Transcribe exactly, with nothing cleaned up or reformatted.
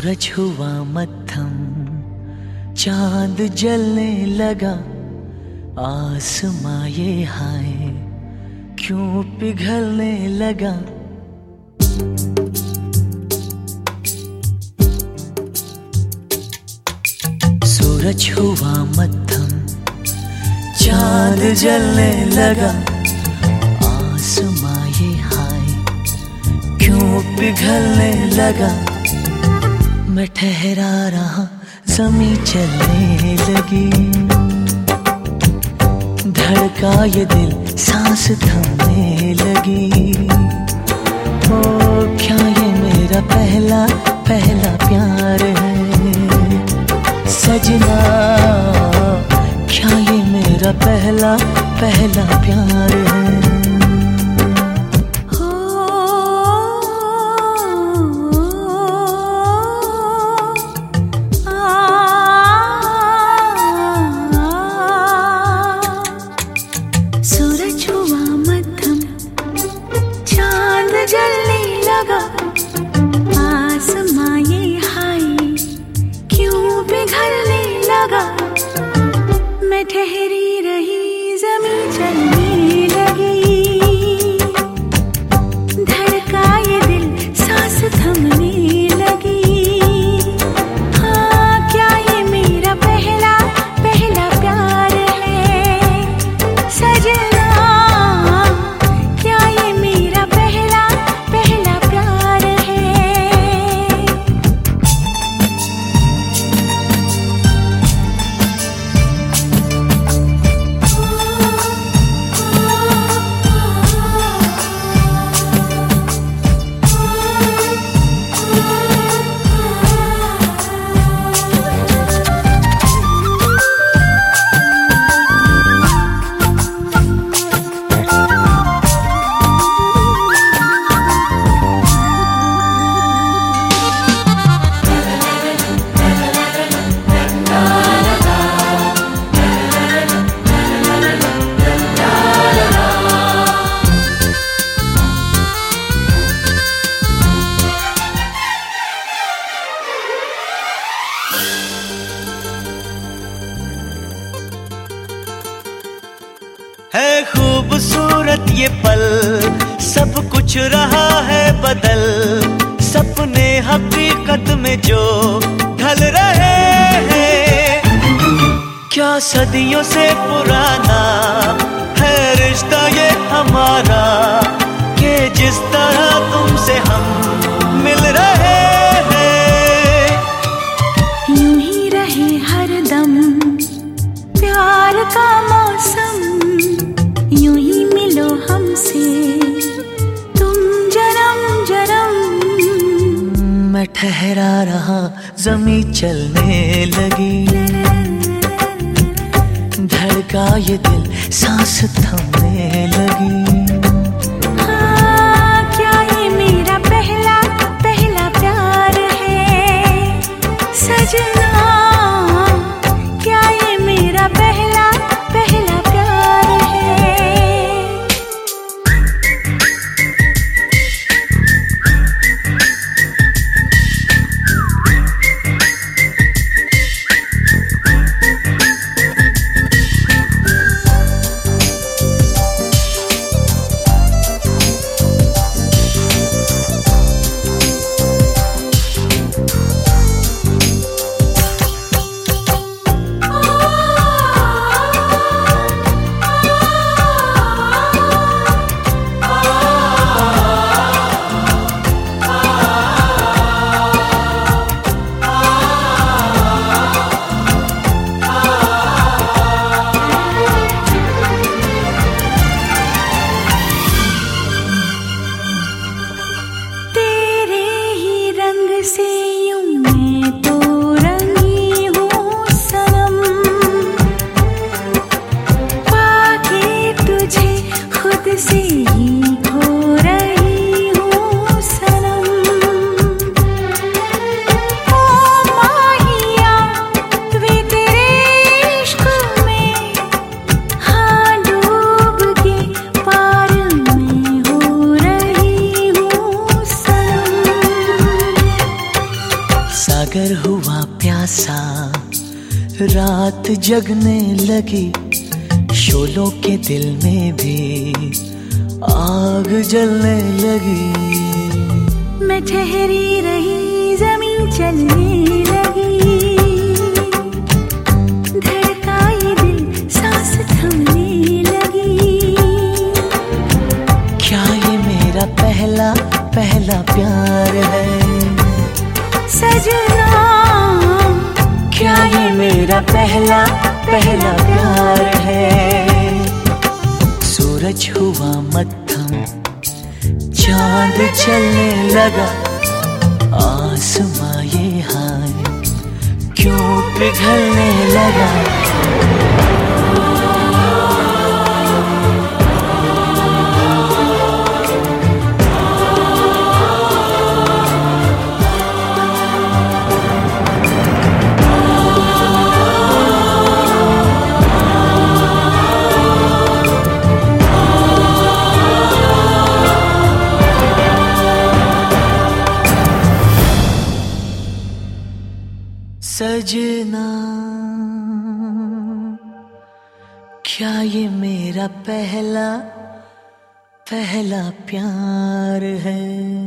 सूरज हुआ मद्धम, चांद जलने लगा, आसमां ये हाय क्यों पिघलने लगा। सूरज हुआ मद्धम, चांद जलने लगा, आसमां ये हाय क्यों पिघलने लगा। मैं ठहरा रहा, ज़मीं चलने लगी, धड़का ये दिल, सांस थमने लगी। ओ क्या ये मेरा पहला पहला प्यार है सजना, क्या ये मेरा पहला पहला प्यार है। जलने लगा, आसमां ये हाय क्यों पिघलने लगा। मैं ठहरी रही, ज़मीं चलने लगी, धड़का ये दिल, सांस थमने लगी। हाँ क्या ये मेरा पहला पहला प्यार है सजना, है खूबसूरत ये पल, सब कुछ रहा है बदल, सपने हकीकत में जो ढल रहे हैं। क्या सदियों से पुराना है रिश्ता ये हमारा, कि जिस तरह तुमसे हम मिल रहे हैं। यूं ही रहे हरदम प्यार का मौसम, यूं ही मिलो हमसे तुम जन्म जन्म। मैं ठहरा रहा, ज़मीं चलने लगी, धड़का ये दिल, सांस थमने लगी। हाँ क्या ये मेरा पहला पहला प्यार है सजना, क्या ये मेरा पहला पहला प्यार है। रात जगने लगी, शोलों के दिल में भी आग जलने लगी। मैं ठहरी रही, जमीन चलने लगी, धड़का ये दिल, सांस थमने लगी। क्या ये मेरा पहला पहला प्यार है सजना? क्या ये मेरा पहला पहला प्यार है? सूरज हुआ मत्थम, चांद चलने लगा, आसमां ये हाय क्यों पिघलने लगा? सजना, क्या ये मेरा पहला पहला प्यार है?